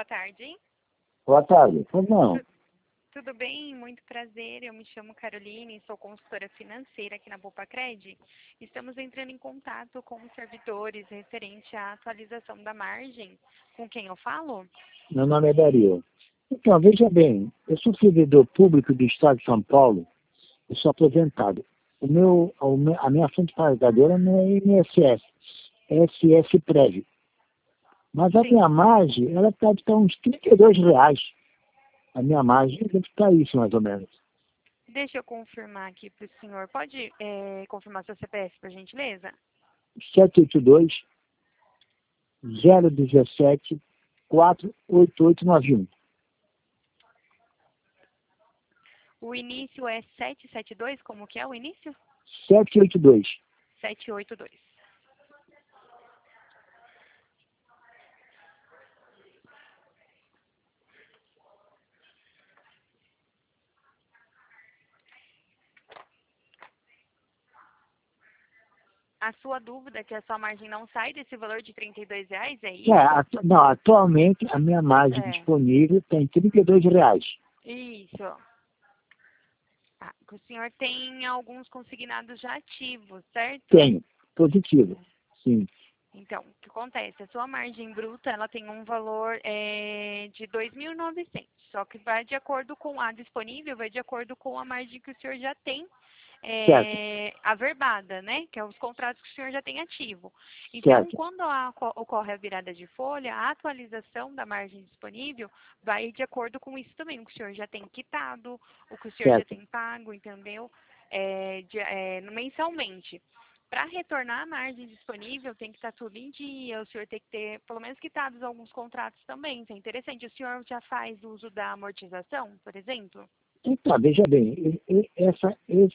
tarde. Boa tarde. Pois não. Tudo bem? Muito prazer. Eu me chamo Caroline, sou consultora financeira aqui na Bopacred. Estamos entrando em contato com os servidores referente à atualização da margem. Com quem eu falo? Meu nome é Dario. Então, veja bem, eu sou servidor público do Estado de São Paulo, eu sou aposentado. A minha fonte pagadora não é INSS, é SS Prévio. Mas a minha margem, ela deve estar uns R$ 32. A minha margem deve estar isso, mais ou menos. Deixa eu confirmar aqui para o senhor. Pode confirmar seu CPF, por gentileza? 782 017 48891. O início é 772, como que é o início? 782. 782. A sua dúvida é que a sua margem não sai desse valor de R$ 32, é isso? Não, atualmente a minha margem disponível tem R$ 32. Isso. O senhor tem alguns consignados já ativos, certo? Tenho, positivo, sim. Então, o que acontece? A sua margem bruta, ela tem um valor de 2.900, só que vai de acordo com a disponível, vai de acordo com a margem que o senhor já tem averbada, né? Que é os contratos que o senhor já tem ativo. Então, quando ocorre a virada de folha, a atualização da margem disponível vai de acordo com isso também, o que o senhor já tem quitado, o que o senhor já tem pago, entendeu? Mensalmente. Para retornar a margem disponível, tem que estar tudo em dia, o senhor tem que ter, pelo menos, quitados alguns contratos também. Isso é interessante. O senhor já faz uso da amortização, por exemplo? Então, veja bem, essas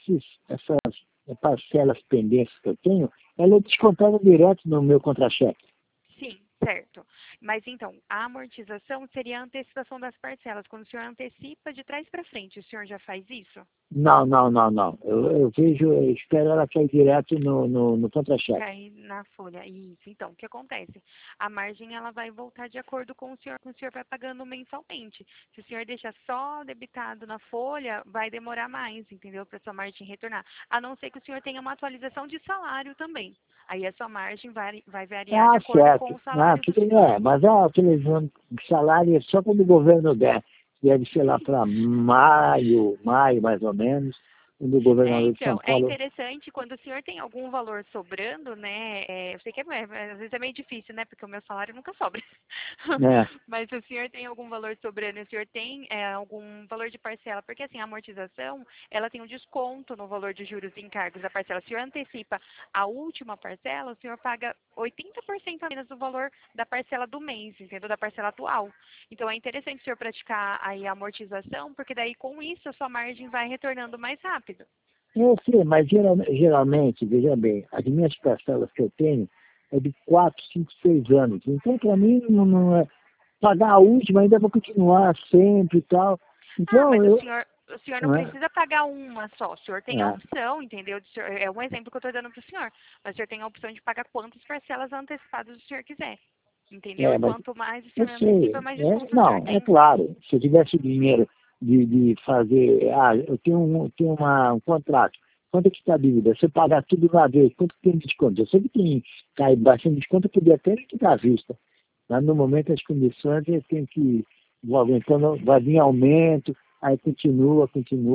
parcelas pendentes que eu tenho, ela é descontada direto no meu contra-cheque. Sim, certo. Mas então, a amortização seria a antecipação das parcelas. Quando o senhor antecipa de trás para frente, o senhor já faz isso? Não. Eu espero ela cair direto no contra-cheque. Cair na folha, isso. Então, o que acontece? A margem, ela vai voltar de acordo com o senhor vai pagando mensalmente. Se o senhor deixar só debitado na folha, vai demorar mais, entendeu? Para sua margem retornar. A não ser que o senhor tenha uma atualização de salário também. Aí a sua margem vai variar de acordo com o salário do senhor. Mas a televisão de salário é só quando o governo der. Deve ser lá para maio, mais ou menos, quando o governador de São Paulo... É interessante quando o senhor tem algum valor sobrando, né? Eu sei que às vezes é meio difícil, né? Porque o meu salário nunca sobra. Mas se o senhor tem algum valor sobrando, o senhor tem algum valor de parcela, porque assim, a amortização, ela tem um desconto no valor de juros e encargos da parcela. Se o senhor antecipa a última parcela, o senhor paga 80% a menos do valor da parcela do mês, entendeu? Da parcela atual. Então, é interessante o senhor praticar aí a amortização, porque daí com isso a sua margem vai retornando mais rápido. Eu sei, mas geralmente, veja bem, as minhas parcelas que eu tenho é de 4, 5, 6 anos. Então, para mim, não é pagar a última, ainda vou continuar sempre e tal. Então, mas o senhor não precisa pagar uma só. O senhor tem a opção, entendeu? É um exemplo que eu estou dando para o senhor. Mas o senhor tem a opção de pagar quantas parcelas antecipadas o senhor quiser. Entendeu? E quanto mais o senhor antecipa, mais desconto o senhor tem. É claro, se eu tivesse dinheiro de fazer... eu tenho um contrato. Quanto é que está a dívida? Se eu pagar tudo uma vez, quanto que tem de desconto? Eu sei que tem cai bastante desconto, eu podia até quitar à vista. Mas no momento as condições eu tenho que vou aumentando, vai vir aumento, aí continua,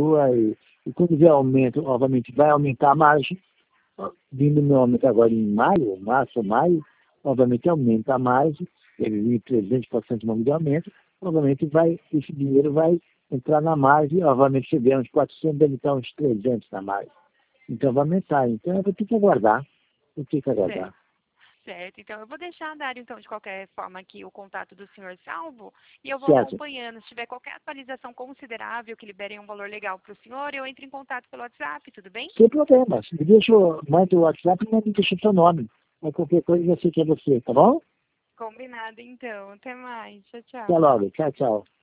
e quando vier aumento, obviamente vai aumentar a margem. Vindo meu aumento agora em março ou maio, obviamente aumenta a margem, ele vem 300% no de aumento, obviamente esse dinheiro vai entrar na margem, obviamente se vier uns 400, deve estar uns 300 na margem. Então vai aumentar, então eu vou ter que aguardar. Certo, então eu vou deixar, Dário, então, de qualquer forma aqui o contato do senhor salvo e eu vou acompanhando. Se tiver qualquer atualização considerável que liberem um valor legal para o senhor, eu entro em contato pelo WhatsApp, tudo bem? Sem problema, manda o WhatsApp e me deixa o seu nome. Aí qualquer coisa eu sei que é você, tá bom? Combinado, então. Até mais. Tchau, tchau. Até logo. Tchau, tchau.